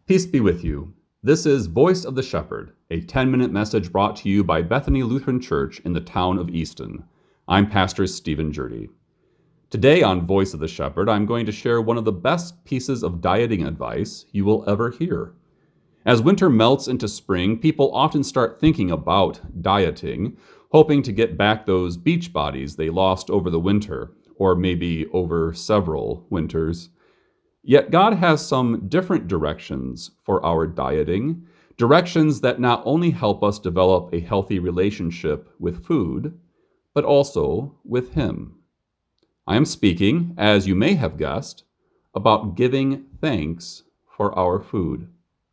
Peace be with you. This is Voice of the Shepherd, a 10-minute message brought to you by Bethany Lutheran Church in the town of Easton. I'm Pastor Stephen Jurdy. Today on Voice of the Shepherd, I'm going to share one of the best pieces of dieting advice you will ever hear. As winter melts into spring, people often start thinking about dieting, hoping to get back those beach bodies they lost over the winter, or maybe over several winters. Yet God has some different directions for our dieting, directions that not only help us develop a healthy relationship with food, but also with Him. I am speaking, as you may have guessed, about giving thanks for our food.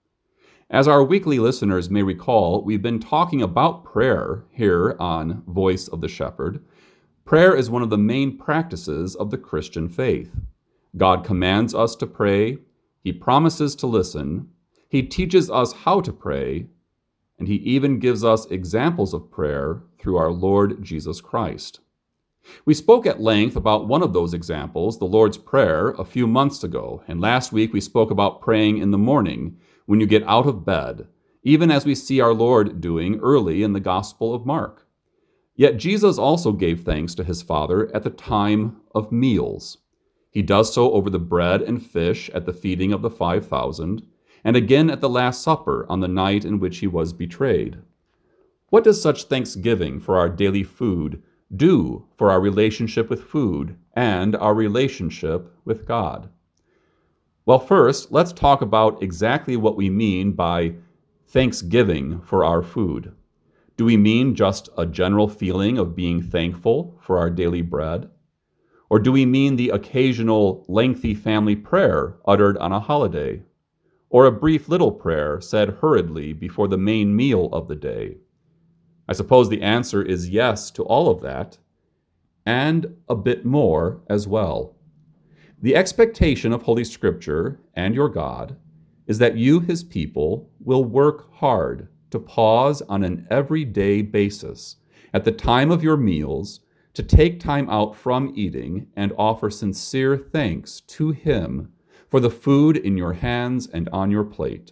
As our weekly listeners may recall, we've been talking about prayer here on Voice of the Shepherd. Prayer is one of the main practices of the Christian faith. God commands us to pray, He promises to listen, He teaches us how to pray, and He even gives us examples of prayer through our Lord Jesus Christ. We spoke at length about one of those examples, the Lord's Prayer, a few months ago, and last week we spoke about praying in the morning when you get out of bed, even as we see our Lord doing early in the Gospel of Mark. Yet Jesus also gave thanks to His Father at the time of meals. He does so over the bread and fish at the feeding of the 5,000, and again at the Last Supper on the night in which He was betrayed. What does such thanksgiving for our daily food do for our relationship with food and our relationship with God? Well, first, let's talk about exactly what we mean by thanksgiving for our food. Do we mean just a general feeling of being thankful for our daily bread? Or do we mean the occasional lengthy family prayer uttered on a holiday? Or a brief little prayer said hurriedly before the main meal of the day? I suppose the answer is yes to all of that, and a bit more as well. The expectation of Holy Scripture and your God is that you, His people, will work hard to pause on an everyday basis at the time of your meals to take time out from eating and offer sincere thanks to Him for the food in your hands and on your plate.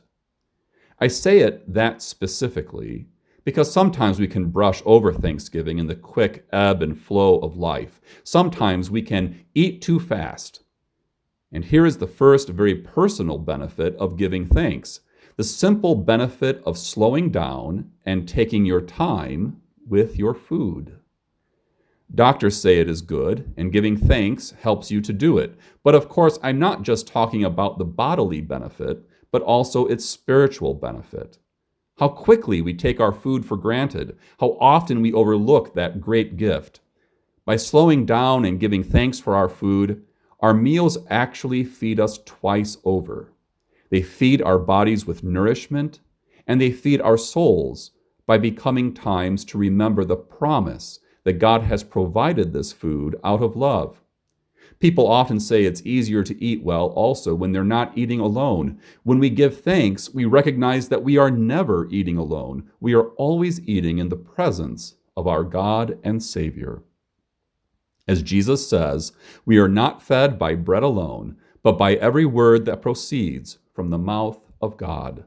I say it that specifically because sometimes we can brush over Thanksgiving in the quick ebb and flow of life. Sometimes we can eat too fast. And here is the first very personal benefit of giving thanks, the simple benefit of slowing down and taking your time with your food. Doctors say it is good, and giving thanks helps you to do it. But of course, I'm not just talking about the bodily benefit, but also its spiritual benefit. How quickly we take our food for granted, how often we overlook that great gift. By slowing down and giving thanks for our food, our meals actually feed us twice over. They feed our bodies with nourishment, and they feed our souls by becoming times to remember the promise that God has provided this food out of love. People often say it's easier to eat well also when they're not eating alone. When we give thanks, we recognize that we are never eating alone. We are always eating in the presence of our God and Savior. As Jesus says, we are not fed by bread alone, but by every word that proceeds from the mouth of God.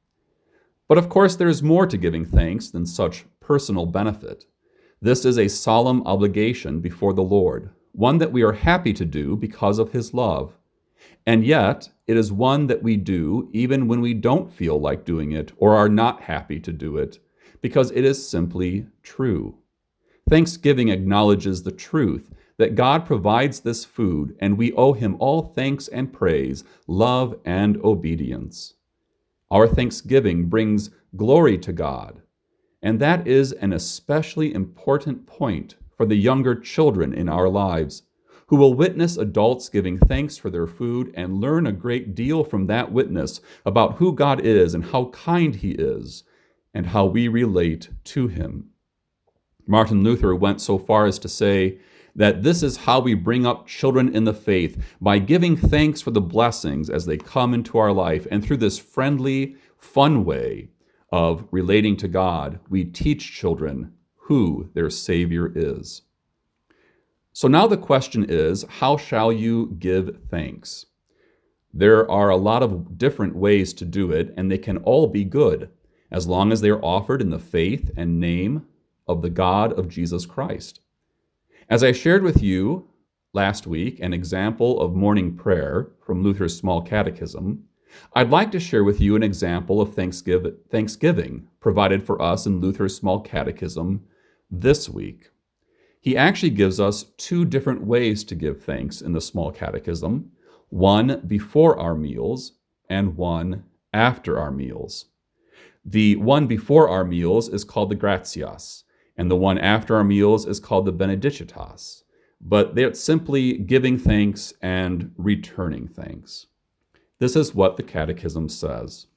But of course, there is more to giving thanks than such personal benefit. This is a solemn obligation before the Lord, one that we are happy to do because of His love. And yet, it is one that we do even when we don't feel like doing it or are not happy to do it, because it is simply true. Thanksgiving acknowledges the truth that God provides this food, and we owe Him all thanks and praise, love and obedience. Our thanksgiving brings glory to God, and that is an especially important point for the younger children in our lives, who will witness adults giving thanks for their food and learn a great deal from that witness about who God is and how kind He is, and how we relate to Him. Martin Luther went so far as to say that this is how we bring up children in the faith, by giving thanks for the blessings as they come into our life, and through this friendly, fun way of relating to God, we teach children who their Savior is. So now the question is, how shall you give thanks? There are a lot of different ways to do it, and they can all be good, as long as they are offered in the faith and name of the God of Jesus Christ. As I shared with you last week an example of morning prayer from Luther's Small Catechism, I'd like to share with you an example of thanksgiving provided for us in Luther's Small Catechism this week. He actually gives us two different ways to give thanks in the Small Catechism, one before our meals and one after our meals. The one before our meals is called the gratias, and the one after our meals is called the benedicitas. But they're simply giving thanks and returning thanks. This is what the Catechism says.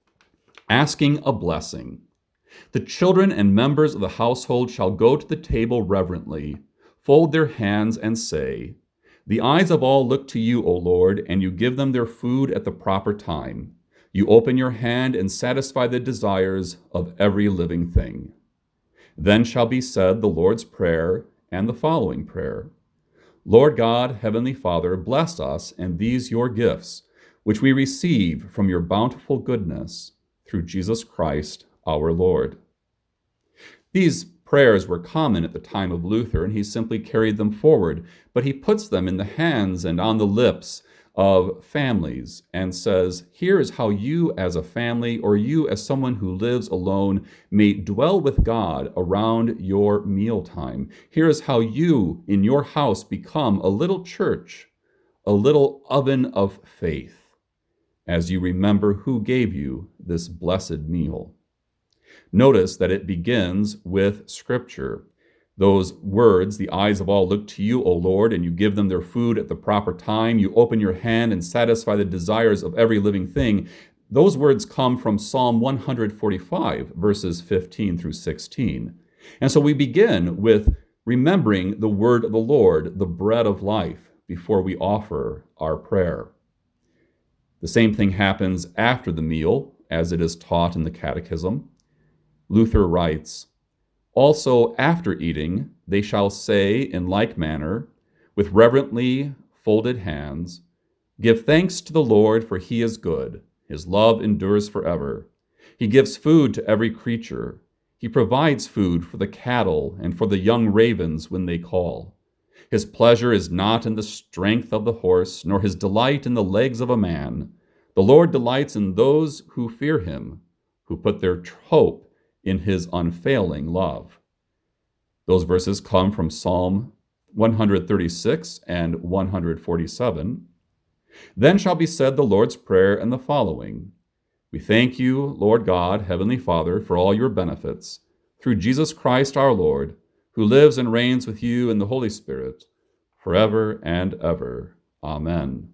Asking a blessing. The children and members of the household shall go to the table reverently, fold their hands, and say, "The eyes of all look to you, O Lord, and you give them their food at the proper time. You open your hand and satisfy the desires of every living thing." Then shall be said the Lord's Prayer and the following prayer. Lord God, Heavenly Father, bless us and these your gifts, which we receive from your bountiful goodness, through Jesus Christ our Lord. These prayers were common at the time of Luther, and he simply carried them forward, but he puts them in the hands and on the lips of families and says, here is how you as a family, or you as someone who lives alone, may dwell with God around your mealtime. Here is how you in your house become a little church, a little oven of faith, as you remember who gave you this blessed meal. Notice that it begins with Scripture. Those words, the eyes of all look to you, O Lord, and you give them their food at the proper time. You open your hand and satisfy the desires of every living thing. Those words come from Psalm 145, verses 15 through 16. And so we begin with remembering the word of the Lord, the bread of life, before we offer our prayer. The same thing happens after the meal, as it is taught in the Catechism. Luther writes, also after eating, they shall say in like manner, with reverently folded hands, give thanks to the Lord, for he is good. His love endures forever. He gives food to every creature. He provides food for the cattle and for the young ravens when they call. His pleasure is not in the strength of the horse, nor his delight in the legs of a man. The Lord delights in those who fear him, who put their hope in his unfailing love. Those verses come from Psalm 136 and 147. Then shall be said the Lord's Prayer and the following. We thank you, Lord God, Heavenly Father, for all your benefits, through Jesus Christ our Lord, who lives and reigns with you in the Holy Spirit, forever and ever. Amen.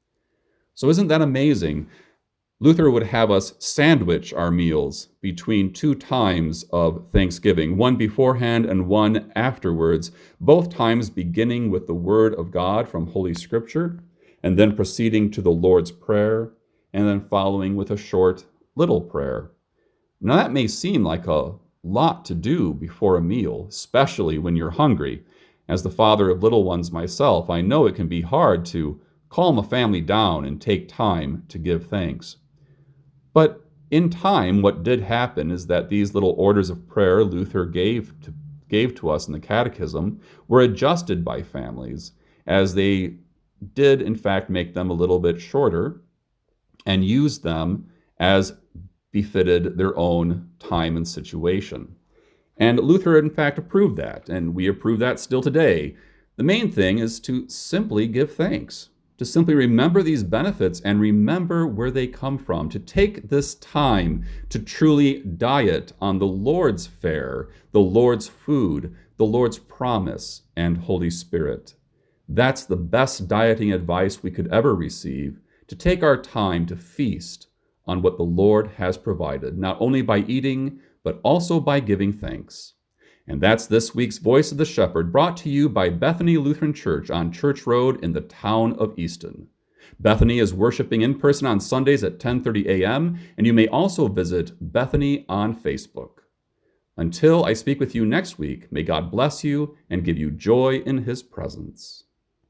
So isn't that amazing? Luther would have us sandwich our meals between two times of thanksgiving, one beforehand and one afterwards, both times beginning with the Word of God from Holy Scripture, and then proceeding to the Lord's Prayer, and then following with a short little prayer. Now that may seem like a lot to do before a meal, especially when you're hungry. As the father of little ones myself, I know it can be hard to calm a family down and take time to give thanks. But in time, what did happen is that these little orders of prayer Luther gave to us in the Catechism were adjusted by families, as they did, in fact, make them a little bit shorter and use them as befitted their own time and situation. And Luther, in fact, approved that, and we approve that still today. The main thing is to simply give thanks, to simply remember these benefits and remember where they come from, to take this time to truly diet on the Lord's fare, the Lord's food, the Lord's promise, and Holy Spirit. That's the best dieting advice we could ever receive, to take our time to feast on what the Lord has provided, not only by eating, but also by giving thanks. And that's this week's Voice of the Shepherd, brought to you by Bethany Lutheran Church on Church Road in the town of Easton. Bethany is worshiping in person on Sundays at 10:30 a.m., and you may also visit Bethany on Facebook. Until I speak with you next week, may God bless you and give you joy in his presence.